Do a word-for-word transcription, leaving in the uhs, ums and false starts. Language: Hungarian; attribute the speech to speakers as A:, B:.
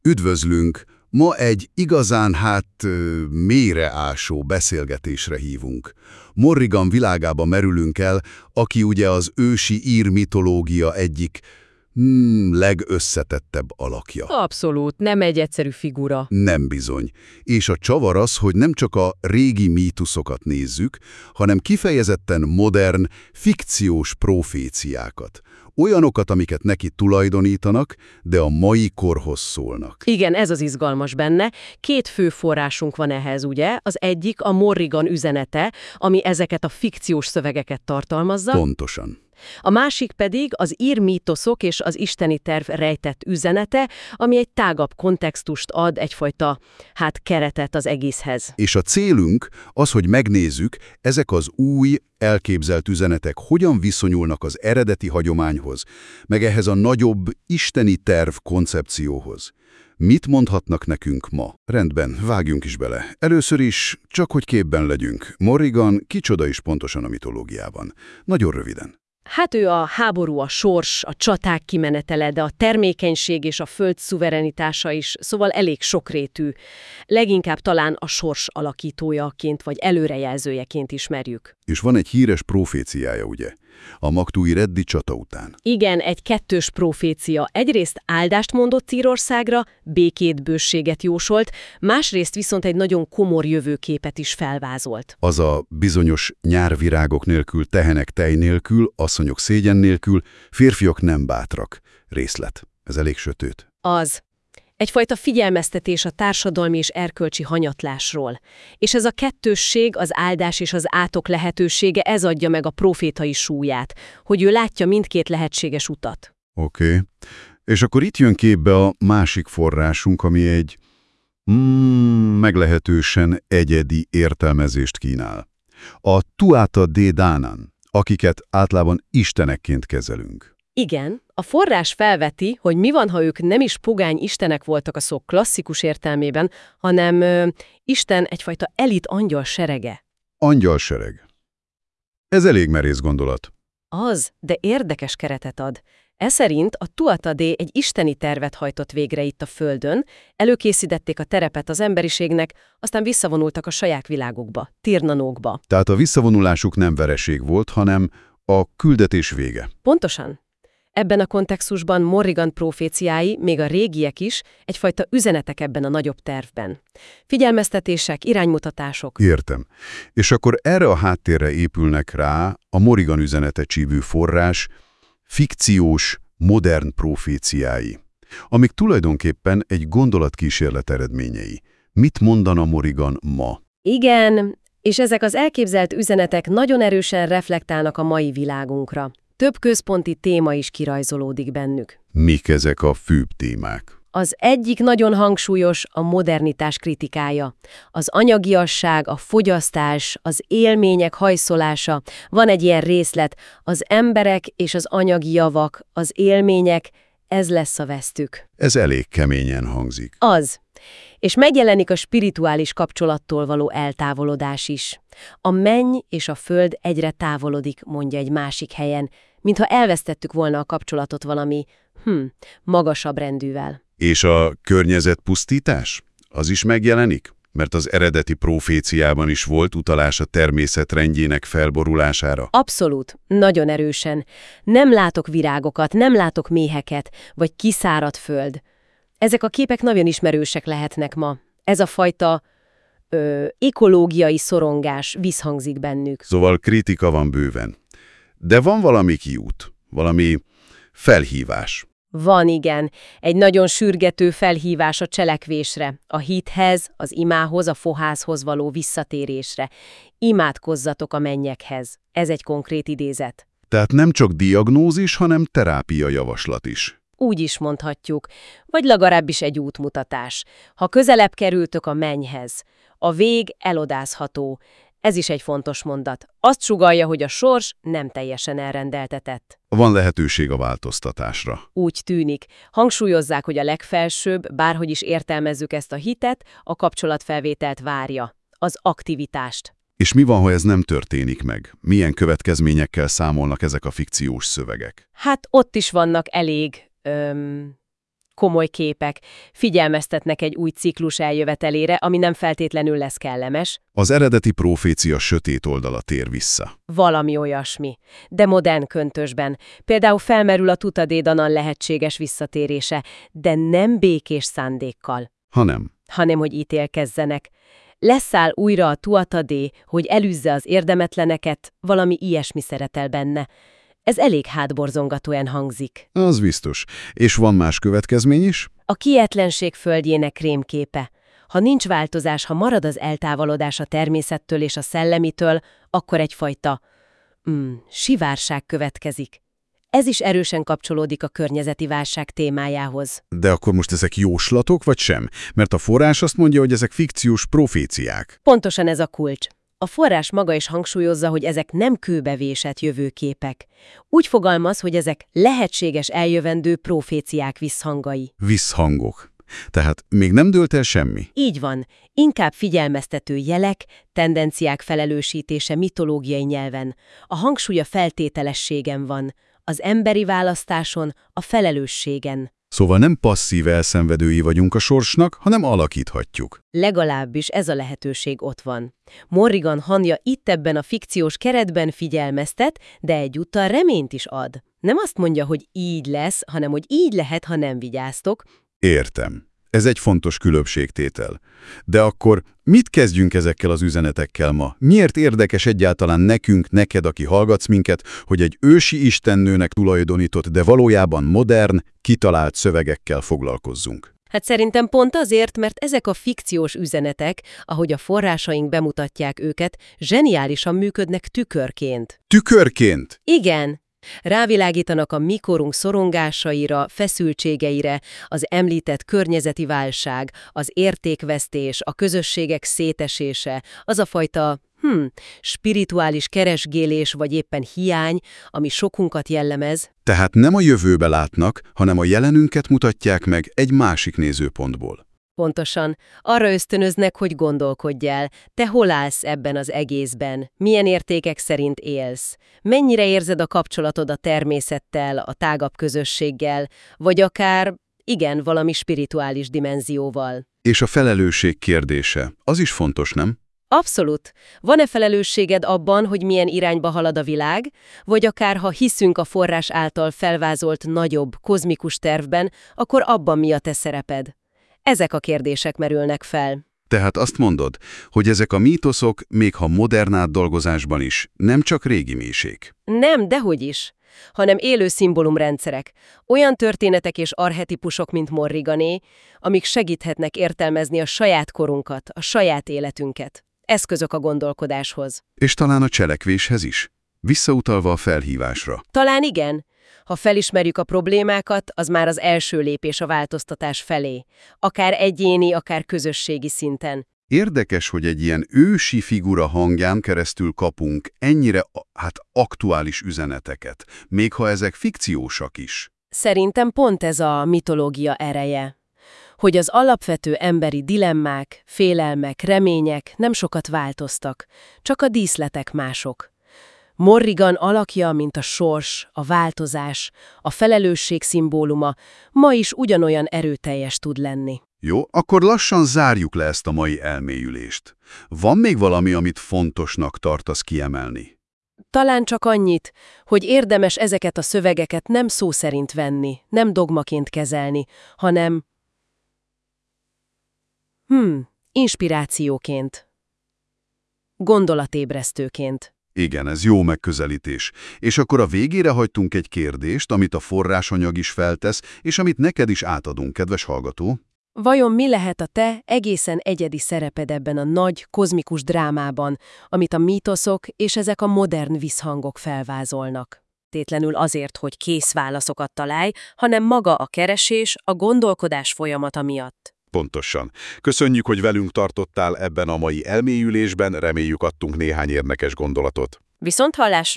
A: Üdvözlünk! Ma egy igazán hát ö, mélyreásó beszélgetésre hívunk. Morrigan világába merülünk el, aki ugye az ősi ír mitológia egyik hmm, legösszetettebb alakja.
B: Abszolút, nem egy egyszerű figura.
A: Nem bizony. És a csavar az, hogy nem csak a régi mítoszokat nézzük, hanem kifejezetten modern, fikciós proféciákat. Olyanokat, amiket neki tulajdonítanak, de a mai korhoz szólnak.
B: Igen, ez az izgalmas benne. Két fő forrásunk van ehhez, ugye? Az egyik a Morrigan üzenete, ami ezeket a fikciós szövegeket tartalmazza.
A: Pontosan.
B: A másik pedig az ír mítoszok és az isteni terv rejtett üzenete, ami egy tágabb kontextust ad, egyfajta, hát keretet az egészhez.
A: És a célunk az, hogy megnézzük, ezek az új, elképzelt üzenetek hogyan viszonyulnak az eredeti hagyományhoz, meg ehhez a nagyobb isteni terv koncepcióhoz. Mit mondhatnak nekünk ma? Rendben, vágjunk is bele. Először is, csak hogy képben legyünk. Morrigan kicsoda is pontosan a mitológiában. Nagyon röviden.
B: Hát ő a háború, a sors, a csaták kimenetele, de a termékenység és a föld szuverenitása is, szóval elég sokrétű. Leginkább talán a sors alakítójaként vagy előrejelzőjeként ismerjük.
A: És van egy híres proféciája, ugye? A Magtúi Reddi csata után.
B: Igen, egy kettős profécia. Egyrészt áldást mondott Írországra, békét, bőséget jósolt, másrészt viszont egy nagyon komor jövőképet is felvázolt.
A: Az a bizonyos nyárvirágok nélkül, tehenek tej nélkül, asszonyok szégyen nélkül, férfiak nem bátrak. Részlet. Ez elég sötét.
B: Az. Egyfajta figyelmeztetés a társadalmi és erkölcsi hanyatlásról. És ez a kettősség, az áldás és az átok lehetősége, ez adja meg a profétai súlyát, hogy ő látja mindkét lehetséges utat.
A: Oké. Okay. És akkor itt jön képbe a másik forrásunk, ami egy mm, meglehetősen egyedi értelmezést kínál. A Tuatha Dé Danann, akiket általában istenekként kezelünk.
B: Igen, a forrás felveti, hogy mi van, ha ők nem is pogány istenek voltak a szó klasszikus értelmében, hanem ö, Isten egyfajta elit angyal serege.
A: Angyalsereg. Ez elég merész gondolat.
B: Az, de érdekes keretet ad. Ez szerint a Tuatha Dé egy isteni tervet hajtott végre itt a Földön, előkészítették a terepet az emberiségnek, aztán visszavonultak a saját világukba, Tirnanókba.
A: Tehát a visszavonulásuk nem vereség volt, hanem a küldetés vége.
B: Pontosan. Ebben a kontextusban Morrigan proféciái, még a régiek is, egyfajta üzenetek ebben a nagyobb tervben. Figyelmeztetések, iránymutatások.
A: Értem. És akkor erre a háttérre épülnek rá a Morrigan üzenete csívő forrás, fikciós, modern proféciái, amik tulajdonképpen egy gondolatkísérlet eredményei. Mit mondana Morrigan ma?
B: Igen, és ezek az elképzelt üzenetek nagyon erősen reflektálnak a mai világunkra. Több központi téma is kirajzolódik bennük.
A: Mik ezek a főbb témák?
B: Az egyik nagyon hangsúlyos a modernitás kritikája. Az anyagiasság, a fogyasztás, az élmények hajszolása. Van egy ilyen részlet, az emberek és az anyagi javak, az élmények, ez lesz a vesztük.
A: Ez elég keményen hangzik.
B: Az. És megjelenik a spirituális kapcsolattól való eltávolodás is. A menny és a föld egyre távolodik, mondja egy másik helyen, mintha elvesztettük volna a kapcsolatot valami, hm, magasabb rendűvel.
A: És a környezetpusztítás? Az is megjelenik? Mert az eredeti proféciában is volt utalás a természet rendjének felborulására.
B: Abszolút, nagyon erősen. Nem látok virágokat, nem látok méheket, vagy kiszáradt föld. Ezek a képek nagyon ismerősek lehetnek ma. Ez a fajta ö, ekológiai szorongás visszhangzik bennük.
A: Szóval kritika van bőven. De van valami kiút, valami felhívás.
B: Van, igen. Egy nagyon sürgető felhívás a cselekvésre, a hithez, az imához, a fohászhoz való visszatérésre. Imádkozzatok a mennyekhez. Ez egy konkrét idézet.
A: Tehát nem csak diagnózis, hanem terápia javaslat is.
B: Úgy is mondhatjuk, vagy legalábbis egy útmutatás. Ha közelebb kerültök a mennyhez, a vég elodázható. Ez is egy fontos mondat. Azt sugallja, hogy a sors nem teljesen elrendeltetett.
A: Van lehetőség a változtatásra.
B: Úgy tűnik. Hangsúlyozzák, hogy a legfelsőbb, bárhogy is értelmezzük ezt a hitet, a kapcsolatfelvételt várja, az aktivitást.
A: És mi van, ha ez nem történik meg? Milyen következményekkel számolnak ezek a fikciós szövegek?
B: Hát ott is vannak elég öm, Komoly képek, figyelmeztetnek egy új ciklus eljövetelére, ami nem feltétlenül lesz kellemes.
A: Az eredeti profécia sötét oldala tér vissza.
B: Valami olyasmi. De modern köntösben. Például felmerül a Tutadédanan lehetséges visszatérése, de nem békés szándékkal.
A: Hanem.
B: Hanem, hogy ítélkezzenek. Leszáll újra a Tuatadé, hogy elűzze az érdemetleneket, valami ilyesmi szeretel benne. Ez elég hátborzongatóan hangzik.
A: Az biztos. És van más következmény is?
B: A kijetlenség földjének rémképe. Ha nincs változás, ha marad az eltávolodás a természettől és a szellemitől, akkor egyfajta mm, sivárság következik. Ez is erősen kapcsolódik a környezeti válság témájához.
A: De akkor most ezek jóslatok, vagy sem? Mert a forrás azt mondja, hogy ezek fikciós proféciák.
B: Pontosan ez a kulcs. A forrás maga is hangsúlyozza, hogy ezek nem kőbevésett jövőképek. Úgy fogalmaz, hogy ezek lehetséges eljövendő proféciák visszhangai.
A: Visszhangok. Tehát még nem dőlt el semmi?
B: Így van. Inkább figyelmeztető jelek, tendenciák felelősítése mitológiai nyelven. A hangsúly a feltételességen van. Az emberi választáson, a felelősségen.
A: Szóval nem passzív elszenvedői vagyunk a sorsnak, hanem alakíthatjuk.
B: Legalábbis ez a lehetőség ott van. Morrigan hangja itt ebben a fikciós keretben figyelmeztet, de egyúttal reményt is ad. Nem azt mondja, hogy így lesz, hanem hogy így lehet, ha nem vigyáztok.
A: Értem. Ez egy fontos különbségtétel. De akkor mit kezdjünk ezekkel az üzenetekkel ma? Miért érdekes egyáltalán nekünk, neked, aki hallgatsz minket, hogy egy ősi istennőnek tulajdonított, de valójában modern, kitalált szövegekkel foglalkozzunk?
B: Hát szerintem pont azért, mert ezek a fikciós üzenetek, ahogy a forrásaink bemutatják őket, zseniálisan működnek tükörként.
A: Tükörként?
B: Igen. Rávilágítanak a mi korunk szorongásaira, feszültségeire, az említett környezeti válság, az értékvesztés, a közösségek szétesése, az a fajta hm, spirituális keresgélés vagy éppen hiány, ami sokunkat jellemez.
A: Tehát nem a jövőbe látnak, hanem a jelenünket mutatják meg egy másik nézőpontból.
B: Pontosan. Arra ösztönöznek, hogy gondolkodj el. Te hol állsz ebben az egészben? Milyen értékek szerint élsz? Mennyire érzed a kapcsolatod a természettel, a tágabb közösséggel, vagy akár, igen, valami spirituális dimenzióval?
A: És a felelősség kérdése, az is fontos, nem?
B: Abszolút. Van-e felelősséged abban, hogy milyen irányba halad a világ, vagy akár ha hiszünk a forrás által felvázolt nagyobb, kozmikus tervben, akkor abban mi a te szereped? Ezek a kérdések merülnek fel.
A: Tehát azt mondod, hogy ezek a mítoszok, még ha modern átdolgozásban is, nem csak régi méség.
B: Nem, dehogy is, hanem élő szimbólumrendszerek, olyan történetek és archetipusok, mint Morrigané, amik segíthetnek értelmezni a saját korunkat, a saját életünket. Eszközök a gondolkodáshoz.
A: És talán a cselekvéshez is, visszautalva a felhívásra.
B: Talán igen. Ha felismerjük a problémákat, az már az első lépés a változtatás felé. Akár egyéni, akár közösségi szinten.
A: Érdekes, hogy egy ilyen ősi figura hangján keresztül kapunk ennyire hát aktuális üzeneteket, még ha ezek fikciósak is.
B: Szerintem pont ez a mitológia ereje. Hogy az alapvető emberi dilemmák, félelmek, remények nem sokat változtak, csak a díszletek mások. Morrigan alakja, mint a sors, a változás, a felelősség szimbóluma, ma is ugyanolyan erőteljes tud lenni.
A: Jó, akkor lassan zárjuk le ezt a mai elmélyülést. Van még valami, amit fontosnak tartasz kiemelni?
B: Talán csak annyit, hogy érdemes ezeket a szövegeket nem szó szerint venni, nem dogmaként kezelni, hanem hmm, inspirációként, gondolatébresztőként.
A: Igen, ez jó megközelítés. És akkor a végére hagytunk egy kérdést, amit a forrásanyag is feltesz, és amit neked is átadunk, kedves hallgató.
B: Vajon mi lehet a te egészen egyedi szereped ebben a nagy, kozmikus drámában, amit a mítoszok és ezek a modern visszhangok felvázolnak? Tétlenül azért, hogy kész válaszokat találj, hanem maga a keresés, a gondolkodás folyamata miatt.
A: Pontosan. Köszönjük, hogy velünk tartottál ebben a mai elmélyülésben, reméljük adtunk néhány érdekes gondolatot.
B: Viszonthallásra!